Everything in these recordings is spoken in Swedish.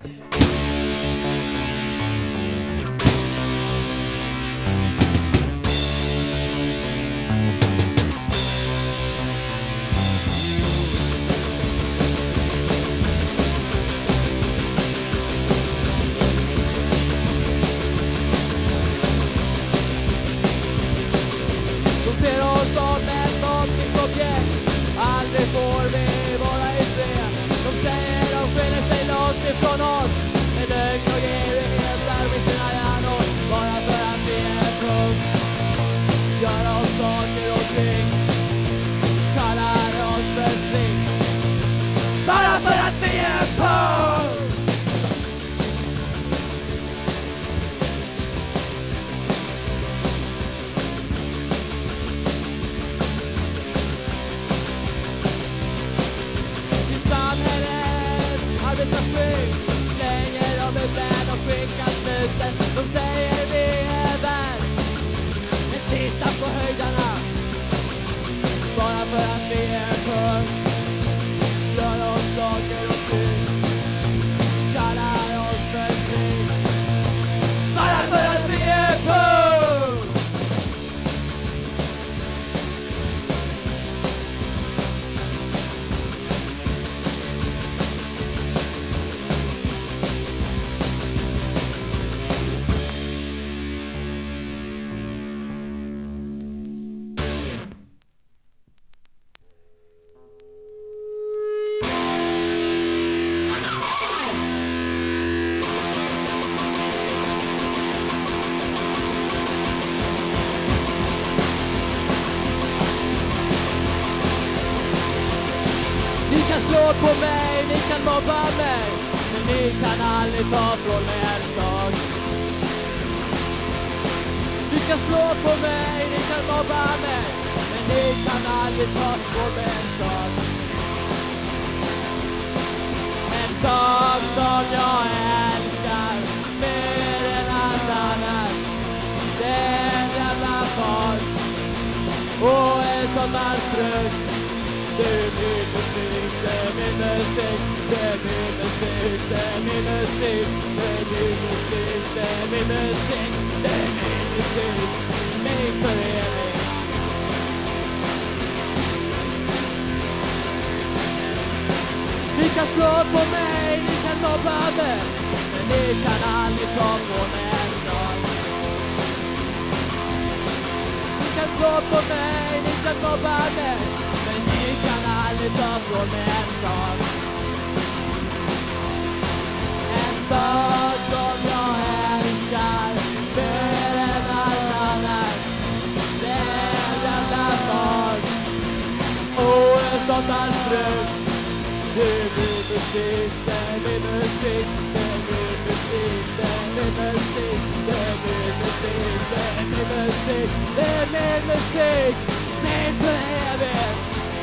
På mig, ni kan mobba mig, men ni kan aldrig ta från mig en sak. Ni kan slå på mig, ni kan mobba mig, men ni kan aldrig ta från mig en sak. En sak som jag älskar mer än allt annat, det är en jävla fart och en sommarstrut. Det är min musik, det är min musik, det är min musik, det är min musik, det är min musik, det är min musik, det är min musik, min förening. Ni kan slå på mig, ni kan mobba mig, men ni kan aldrig ta på mig en sak. Ni kan slå på mig, ni kan mobba mig, ni kan aldrig ta från mig en sak. En sak som jag älskar mer än allt annat, det är en jävla fart och en sån där strut. Det är min musik, det är min musik, det är min musik, det är min musik, det är min musik, det är min musik, det är min musik, min för evigt.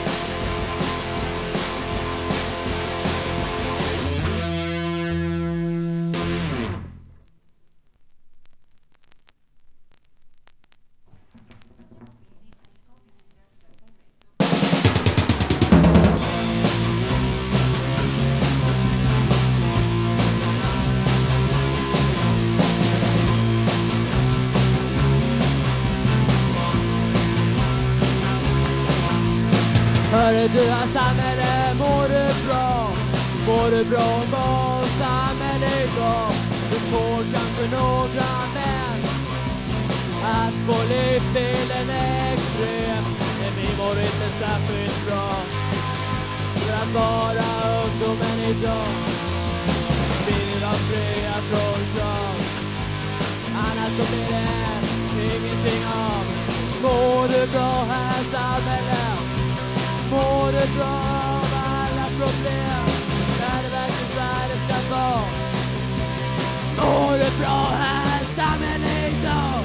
Hörru du, samhälle, mår du bra? Mår du bra om vad samhället går? Du får kanske några män att få livsstilen extrem, men vi mår inte särskilt bra för att vara ungdomen idag. Vi vill vara fria från krav, annars så blir det ingenting av. Mår du bra här samhälle? Mår du bra av alla problem? Är det verkligen där det ska vara? Mår du bra här samhälle idag?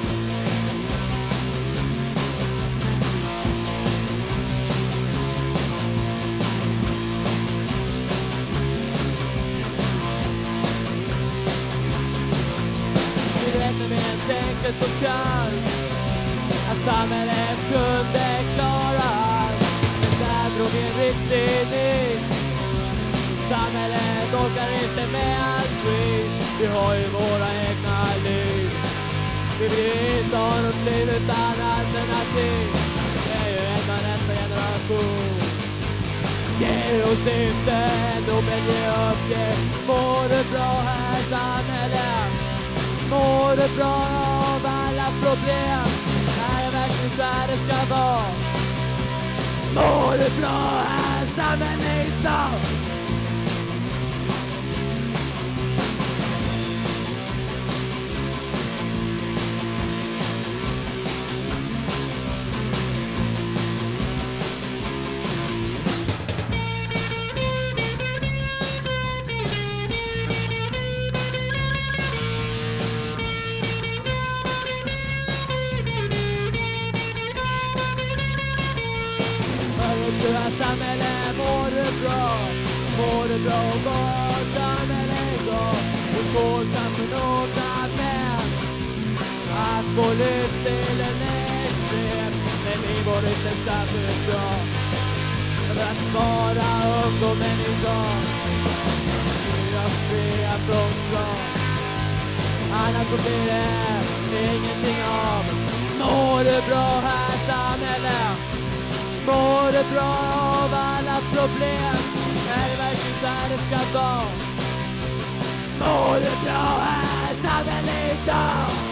Vi räknar med ett enkelt och kallt att samhället kunde klara. Där drog en riktig nit Samhället orkar inte med allt skit. Vi har ju våra egna liv. Vi vill inte ha något liv utan alternativ. Det är ju ändå nästa generation. Ge oss inte, Nobel, ge upp det. Mår du bra här samhället? Mår du bra av alla problem? Är det verkligen så här det ska vara? Mår du bra här samhället idag? Du är samhället, mår du bra? Mår du bra och vad samhället idag? Du får kanske några män att få livsstilen extrem. Men vi var inte särskilt bra för att vara ungdomen idag. Fyra fria från krav, annars så blir det ingenting av. Mår du bra här samhället? Mår du bra av alla problem? Är det verkligen så här det ska vara? Mår du bra här samhället idag?